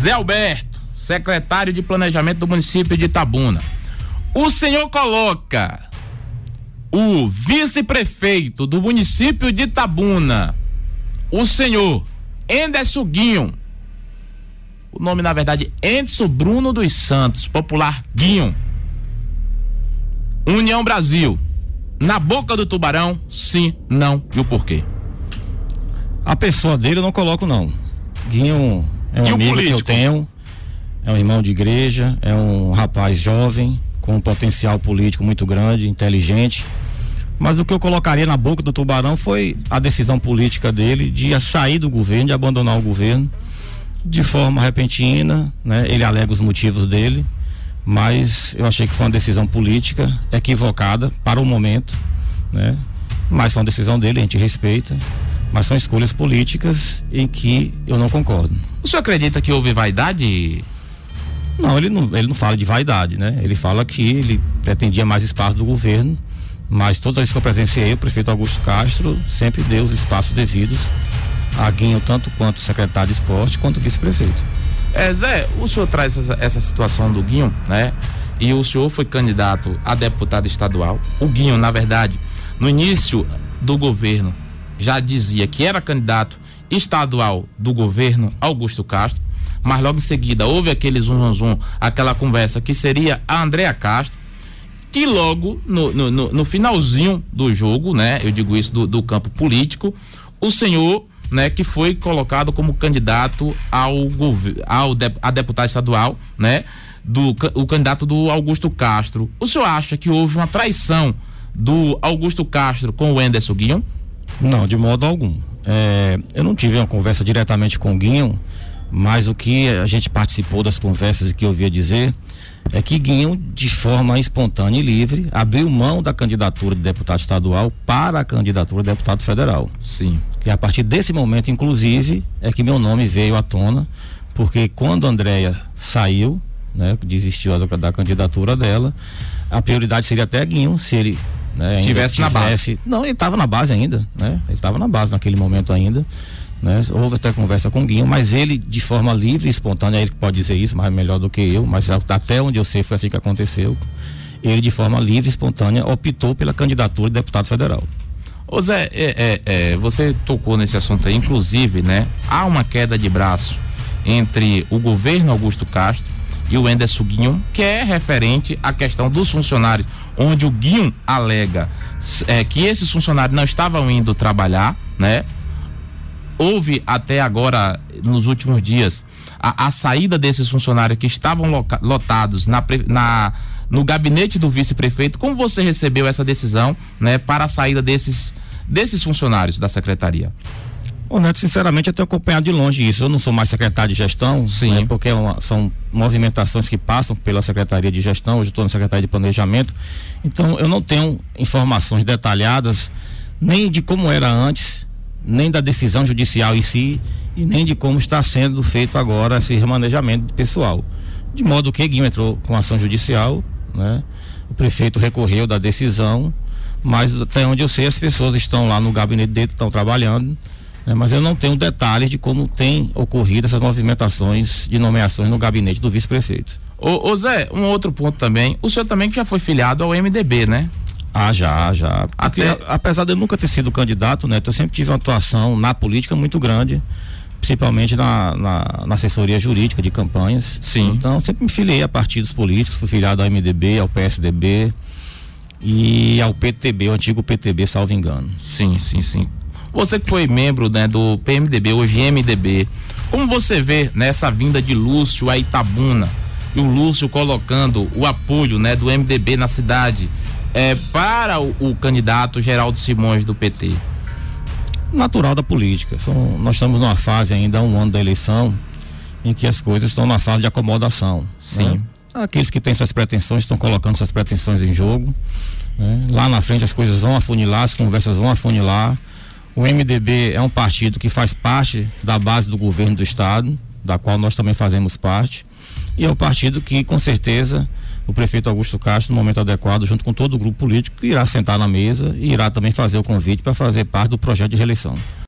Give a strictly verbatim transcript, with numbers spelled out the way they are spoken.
Zé Alberto, secretário de Planejamento do município de Itabuna. O senhor coloca o vice-prefeito do município de Itabuna, o senhor Enderson Guinho, o nome na verdade Enderson Bruno dos Santos, popular Guinho, União Brasil, na boca do tubarão, sim, não e o porquê? A pessoa dele eu não coloco não. Guinho é um amigo que eu tenho, é um irmão de igreja, é um rapaz jovem, com um potencial político muito grande, inteligente, mas o que eu colocaria na boca do tubarão foi a decisão política dele de sair do governo, de abandonar o governo de forma repentina, né? Ele alega os motivos dele, mas eu achei que foi uma decisão política equivocada para o momento, né? Mas foi uma decisão dele, a gente respeita, mas são escolhas políticas em que eu não concordo. O senhor acredita que houve vaidade? Não, ele não, ele não fala de vaidade, né? Ele fala que ele pretendia mais espaço do governo, mas toda vez que eu presenciei, o prefeito Augusto Castro sempre deu os espaços devidos a Guinho, tanto quanto secretário de esporte, quanto vice-prefeito. É, Zé, o senhor traz essa, essa situação do Guinho, né? E o senhor foi candidato a deputado estadual. O Guinho, na verdade, no início do governo, já dizia que era candidato estadual do governo Augusto Castro, mas logo em seguida houve aquele zum, zum, zum, aquela conversa que seria a Andréa Castro, que logo no, no, no, no finalzinho do jogo, né? Eu digo isso do, do campo político, o senhor, né, que foi colocado como candidato ao, ao de, a deputado estadual, né? Do, o candidato do Augusto Castro. O senhor acha que houve uma traição do Augusto Castro com o Enderson Guinho? Não, de modo algum. É, eu não tive uma conversa diretamente com o Guinho, mas o que a gente participou das conversas que eu ouvia dizer é que Guinho, de forma espontânea e livre, abriu mão da candidatura de deputado estadual para a candidatura de deputado federal. Sim. E a partir desse momento, inclusive, é que meu nome veio à tona, porque quando a Andréa saiu, né, desistiu da, da candidatura dela, a prioridade seria até Guinho, se ele, né, tivesse, tivesse na base. Não, ele estava na base ainda, né? Ele estava na base naquele momento ainda. Né? Houve até conversa com o Guinho, mas ele de forma livre e espontânea, ele pode dizer isso, mas melhor do que eu, mas até onde eu sei foi assim que aconteceu, ele de forma livre e espontânea optou pela candidatura de deputado federal. Ô Zé, é, é, é, você tocou nesse assunto aí, inclusive, né? Há uma queda de braço entre o governo Augusto Castro e o Enderson Guinho, que é referente à questão dos funcionários, onde o Guinho alega é, que esses funcionários não estavam indo trabalhar, né? Houve até agora, nos últimos dias, a, a saída desses funcionários que estavam loca, lotados na, na, no gabinete do vice-prefeito. Como você recebeu essa decisão, né, para a saída desses, desses funcionários da secretaria? Ô Neto, sinceramente eu tenho acompanhado de longe isso. Eu não sou mais secretário de gestão, sim, né, porque é uma, são movimentações que passam pela Secretaria de Gestão. Hoje eu estou na Secretaria de Planejamento, então eu não tenho informações detalhadas nem de como era antes, nem da decisão judicial em si, e nem de como está sendo feito agora esse remanejamento pessoal. De modo que Guinho entrou com ação judicial, né? O prefeito recorreu da decisão, mas até onde eu sei as pessoas estão lá no gabinete dele, estão trabalhando, né? Mas eu não tenho detalhes de como tem ocorrido essas movimentações de nomeações no gabinete do vice-prefeito. Ô, ô Zé, um outro ponto também, o senhor também que já foi filiado ao M D B, né? Ah, já, já. Porque, Até... apesar de eu nunca ter sido candidato, né? Eu sempre tive uma atuação na política muito grande, principalmente na, na, na assessoria jurídica de campanhas. Sim. Então, sempre me filiei a partidos políticos, fui filiado ao M D B, ao P S D B e ao P T B, o antigo P T B, salvo engano. Sim, sim, sim. Você que foi membro, né, do P M D B, hoje M D B, como você vê nessa vinda de Lúcio a Itabuna, e o Lúcio colocando o apoio, né, do M D B na cidade, É, para o, o candidato Geraldo Simões do P T? Natural da política. São, nós estamos numa fase ainda, um ano da eleição, em que as coisas estão na fase de acomodação. Sim. Né? Aqueles que têm suas pretensões estão colocando suas pretensões em jogo. Né? Lá na frente as coisas vão afunilar, as conversas vão afunilar. O M D B é um partido que faz parte da base do governo do estado, da qual nós também fazemos parte, e é um partido que, com certeza, o prefeito Augusto Castro, no momento adequado, junto com todo o grupo político, irá sentar na mesa e irá também fazer o convite para fazer parte do projeto de reeleição.